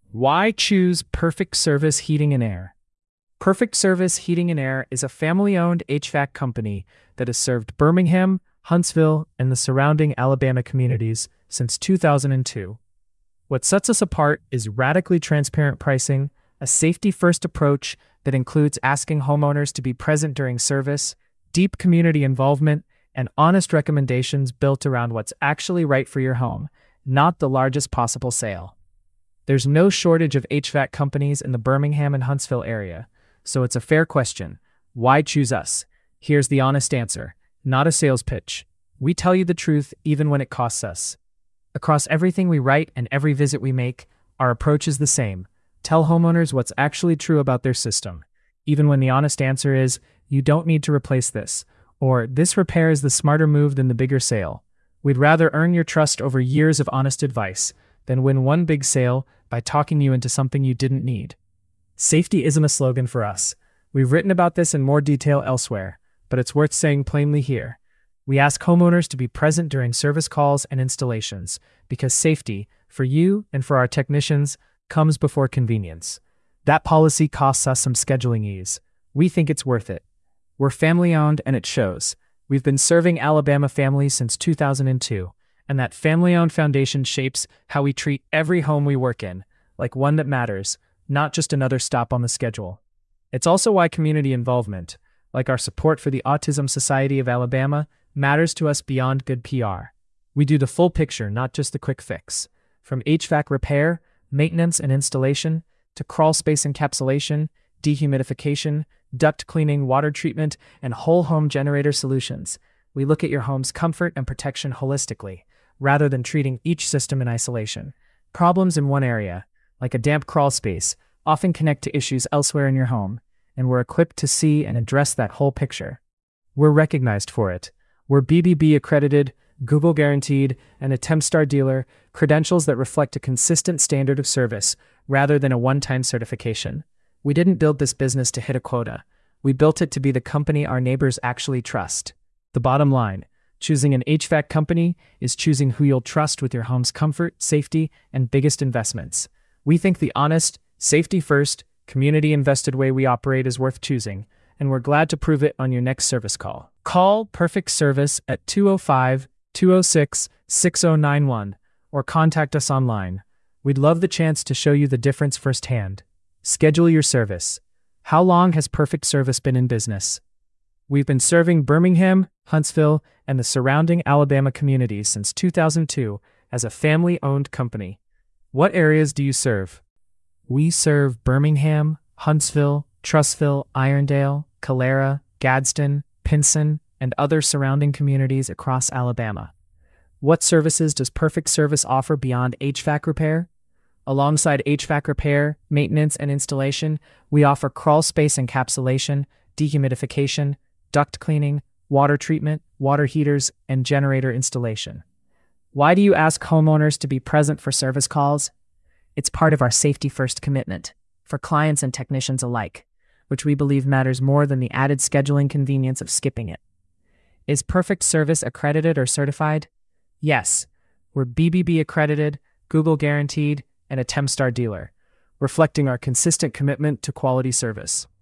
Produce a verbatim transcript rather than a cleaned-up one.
Why choose Perfect Service Heating and Air? Perfect Service Heating and Air is a family-owned H V A C company that has served Birmingham, Huntsville, and the surrounding Alabama communities since two thousand two. What sets us apart is radically transparent pricing, a safety-first approach that includes asking homeowners to be present during service, deep community involvement, and honest recommendations built around what's actually right for your home, not the largest possible sale. There's no shortage of H V A C companies in the Birmingham and Huntsville area, so it's a fair question. Why choose us? Here's the honest answer, not a sales pitch. We tell you the truth even when it costs us. Across everything we write and every visit we make, our approach is the same. Tell homeowners what's actually true about their system, even when the honest answer is, you don't need to replace this, or this repair is the smarter move than the bigger sale. We'd rather earn your trust over years of honest advice than win one big sale by talking you into something you didn't need. Safety isn't a slogan for us. We've written about this in more detail elsewhere, but it's worth saying plainly here. We ask homeowners to be present during service calls and installations because safety, for you and for our technicians, comes before convenience. That policy costs us some scheduling ease. We think it's worth it. We're family-owned and it shows. We've been serving Alabama families since two thousand two, and that family-owned foundation shapes how we treat every home we work in, like one that matters, not just another stop on the schedule. It's also why community involvement, like our support for the Autism Society of Alabama, matters to us beyond good P R. We do the full picture, not just the quick fix. From H V A C repair, maintenance and installation, to crawl space encapsulation, dehumidification, duct cleaning, water treatment, and whole home generator solutions, we look at your home's comfort and protection holistically, rather than treating each system in isolation. Problems in one area, like a damp crawl space, often connect to issues elsewhere in your home, and we're equipped to see and address that whole picture. We're recognized for it. We're B B B accredited, Google guaranteed, and a Tempstar dealer, credentials that reflect a consistent standard of service rather than a one-time certification. We didn't build this business to hit a quota. We built it to be the company our neighbors actually trust. The bottom line, choosing an H V A C company is choosing who you'll trust with your home's comfort, safety, and biggest investments. We think the honest, safety-first, community-invested way we operate is worth choosing, and we're glad to prove it on your next service call. Call Perfect Service at two oh five, two oh six, six oh nine one or contact us online. We'd love the chance to show you the difference firsthand. Schedule your service. How long has Perfect Service been in business? We've been serving Birmingham, Huntsville, and the surrounding Alabama communities since two thousand two as a family-owned company. What areas do you serve? We serve Birmingham, Huntsville, Trussville, Irondale, Calera, Gadsden, Pinson, and other surrounding communities across Alabama. What services does Perfect Service offer beyond H V A C repair? Alongside H V A C repair, maintenance, and installation, we offer crawl space encapsulation, dehumidification, duct cleaning, water treatment, water heaters, and generator installation. Why do you ask homeowners to be present for service calls? It's part of our safety-first commitment, for clients and technicians alike, which we believe matters more than the added scheduling convenience of skipping it. Is Perfect Service accredited or certified? Yes, we're B B B accredited, Google guaranteed, and a Tempstar dealer, reflecting our consistent commitment to quality service.